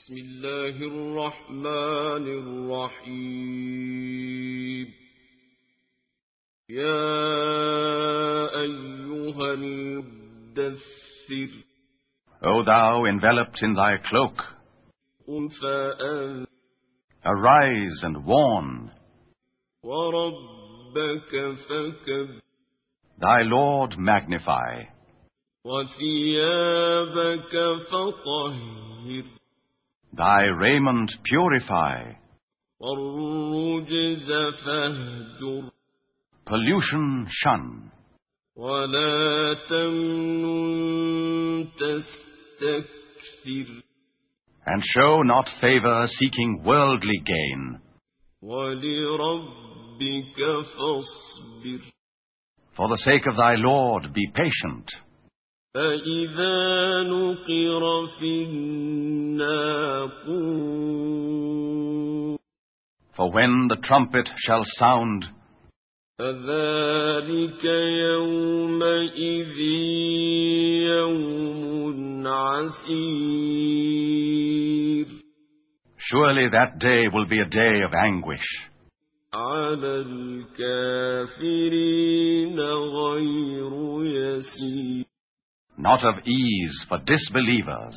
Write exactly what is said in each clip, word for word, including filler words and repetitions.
بسم الله الرحمن الرحيم يا أيها المدثر O thou enveloped in thy cloak, قم فأنذر arise and warn. وربك فكبر Thy Lord magnify. وثيابك فطهر Thy raiment purify. والرجز فاهجر Pollution shun. ولا تمنن تستكثر And show not favor seeking worldly gain. ولربك فاصبر For the sake of thy Lord, be patient. فإذا نقر في الناقور For when the trumpet shall sound, فذلك يومئذ يوم عسير surely that day will be a day of anguish. على الكافرين غير يسير Not of ease for disbelievers.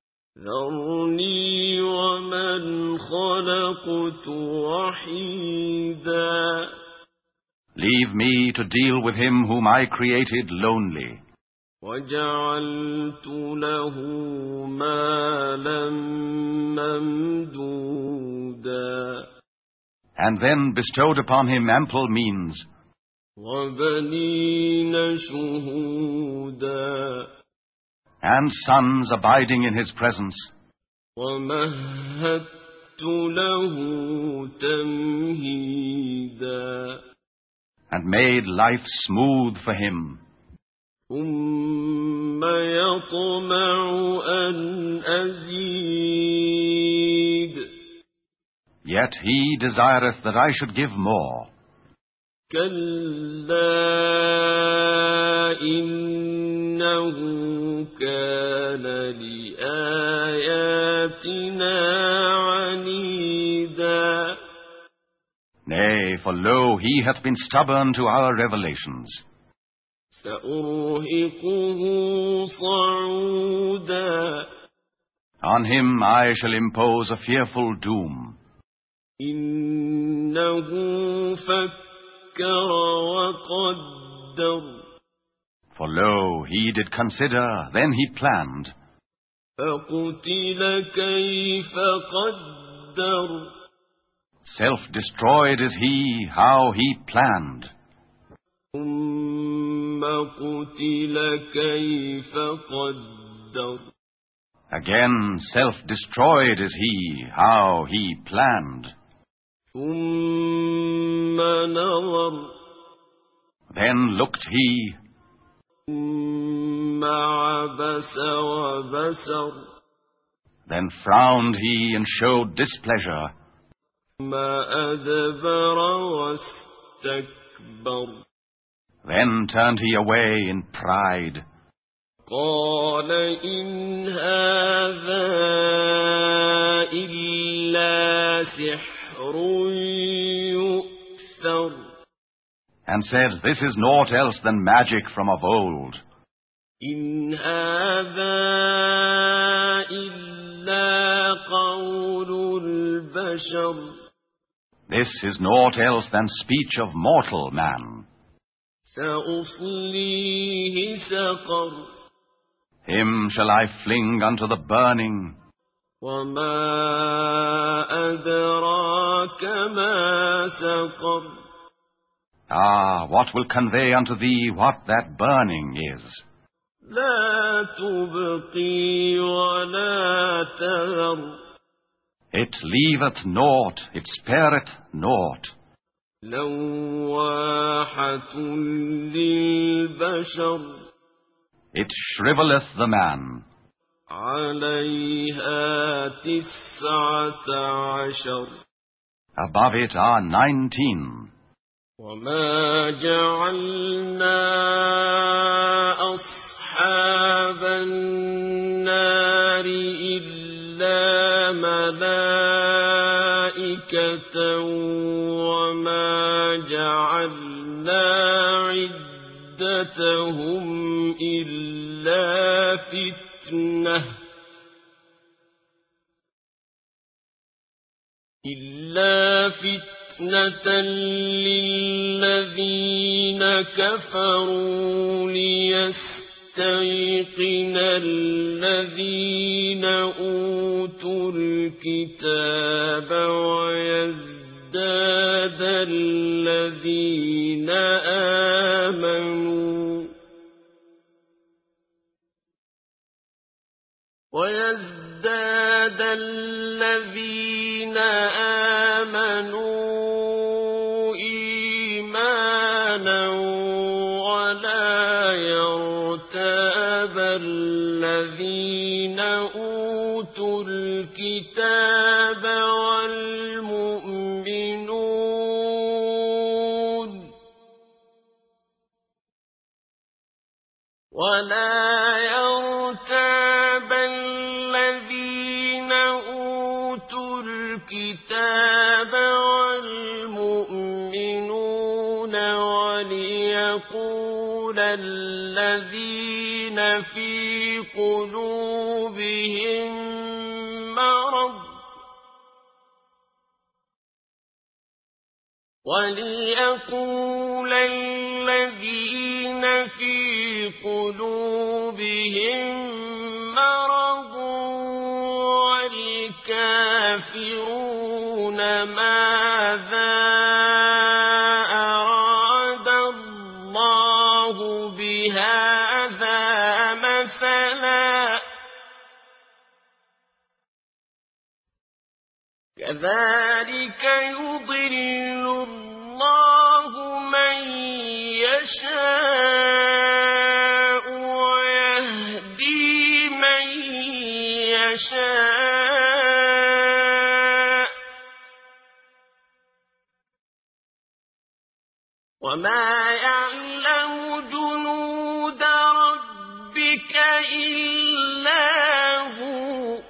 ذرني ومن خلقت وحيدا Leave me to deal with him whom I created lonely. وجعلت له مالا ممدودا And then bestowed upon him ample means, وبنين شهودا and sons abiding in his presence, ومهدت له تمهيدا and made life smooth for him. ثم يطمع أن أزيد Yet he desireth that I should give more. كلا إنه كان لآياتنا عنيدا Nay, for lo, he hath been stubborn to our revelations. سأرهقه صعودا On him I shall impose a fearful doom. إنه فكر وقدر For lo, he did consider, then he planned. فقتل كيف قدر Self-destroyed is he, how he planned. ثم قتل كيف قدر Again, self-destroyed is he, how he planned. ثم نظر Then looked he, ثم عبس وبسر then frowned he and showed displeasure. ثم أدبر واستكبر Then turned he away in pride. قال إن هذا إلا سحر يؤثر And said, This is naught else than magic from of old. إن هذا إلا قول البشر This is naught else than speech of mortal man. سأصليه سقر Him shall I fling unto the burning. وما أدراك ما سقر Ah, what will convey unto thee what that burning is? لا تبقي ولا تذر It leaveth naught, it spareth naught. لواحة للبشر It shriveleth the man. عليها تسعة عشر Above it are nineteen. وما جعلنا أصحاب النار إلا ملائكة وما جعلنا عدتهم إلا فتنة إلا فتنة للذين كفروا ليستيقن الذين أوتوا الكتاب ويزداد الذين آمنوا ويزداد الذين آمنوا إيمانا ولا يرتاب الذين أوتوا الكتاب والمؤمنون ولا يرتاب الذين أوتوا الكتاب والمؤمنون وليقول الذين في قلوبهم مرض وليقول الذين في قلوبهم مرض والكافرون ماذا أراد الله بهذا مثلا كذلك يضل الله من يشاء ويهدي من يشاء وما يعلم جنود ربك إلا هو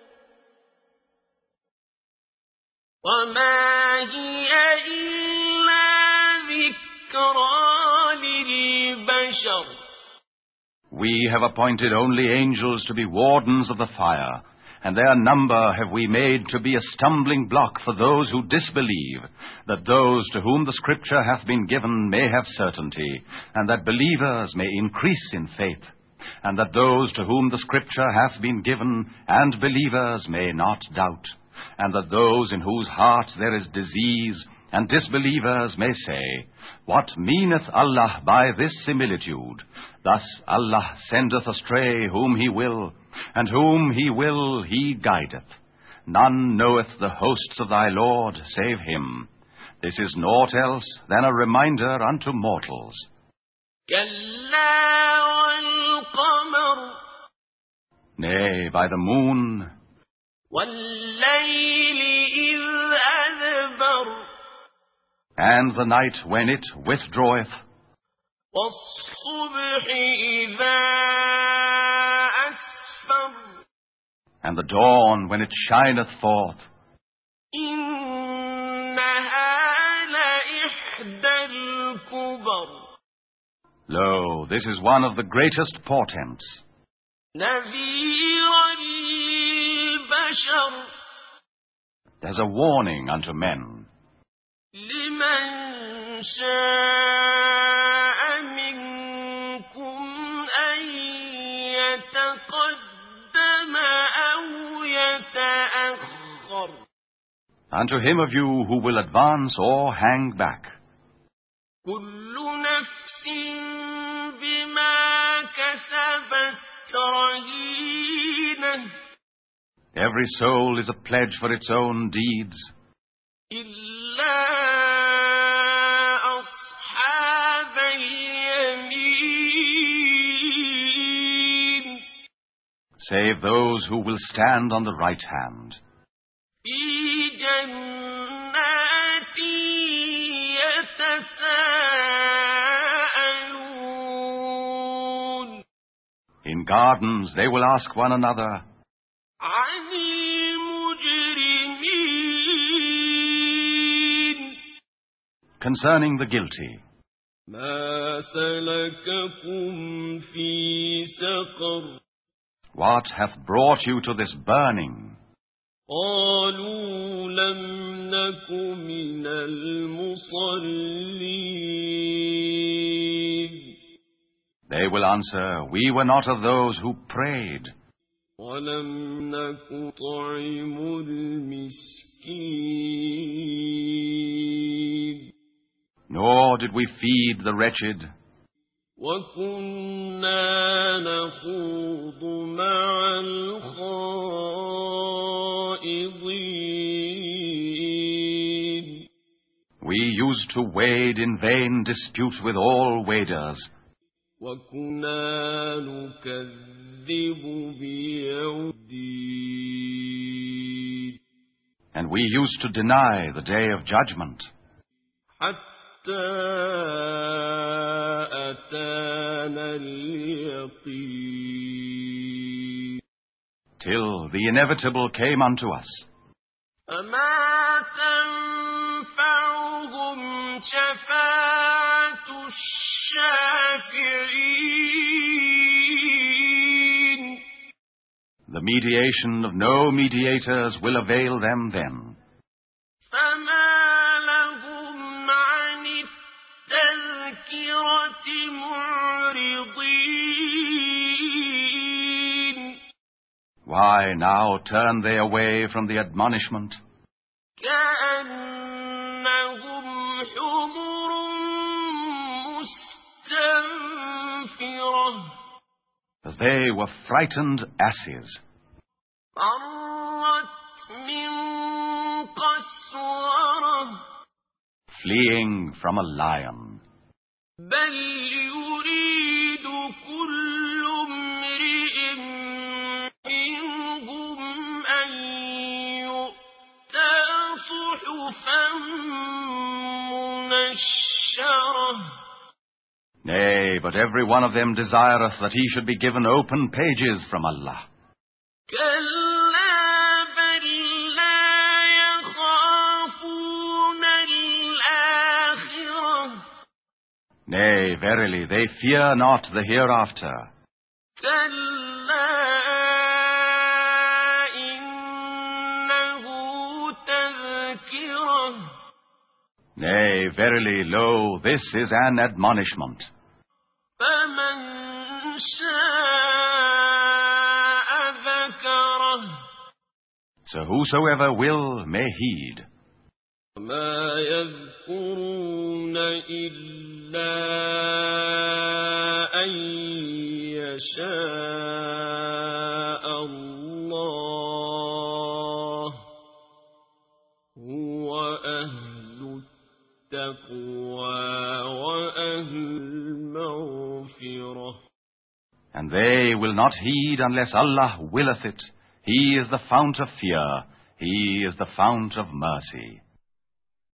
وما هي إلا ذكرى للبشر. We have appointed only angels to be wardens of the fire, and their number have we made to be a stumbling block for those who disbelieve, that those to whom the Scripture hath been given may have certainty, and that believers may increase in faith, and that those to whom the Scripture hath been given and believers may not doubt, and that those in whose hearts there is disease and disbelievers may say, What meaneth Allah by this similitude? Thus Allah sendeth astray whom He will, and whom He will He guideth. None knoweth the hosts of thy Lord save Him. This is naught else than a reminder unto mortals. Nay, by the moon, and the night when it withdraweth, and the dawn when it shineth forth. Lo, this is one of the greatest portents, as a warning unto men. لمن شاء منكم أن يتقدم أو يتأخر. Unto him of you who will advance or hang back. كل نفس بما كسبت رهينة. Every soul is a pledge for its own deeds. إلا أصحاب اليمين. Save those who will stand on the right hand. في جنات يتساءلون. In gardens they will ask one another, عن المجرمين concerning the guilty. ما سلككم في سقر What hath brought you to this burning? قالوا لم نك من المصلين They will answer, We were not of those who prayed, ولم نك طعم المسكين nor did we feed the wretched, وكنا نخوض مع الخائضين we used to wade in vain dispute with all waders, وكنا نكذب بيوم الدين and we used to deny the day of judgment, حتى أتانا اليقين till the inevitable came unto us. فما تنفعهم شفاعة الشافعين The mediation of no mediators will avail them then. فما لهم عن التذكرة معرضين Why now turn they away from the admonishment, كأنهم حمر مستنفرة as they were frightened asses, فرت من قسورة fleeing from a lion. بل يريد كل امرئ منهم أن يؤتى صحفا منشرة Nay, but every one of them desireth that he should be given open pages from Allah. كلا بل لا يخافون الآخرة Nay, verily, they fear not the hereafter. كلا إنه تذكرة Nay, verily, lo, this is an admonishment. فمن شاء ذكره So whosoever will may heed. ما يذكرون إلا أن يشاء الله هو أهل التقوى وأهل المغفرة And they will not heed unless Allah willeth it. He is the fount of fear. He is the fount of mercy.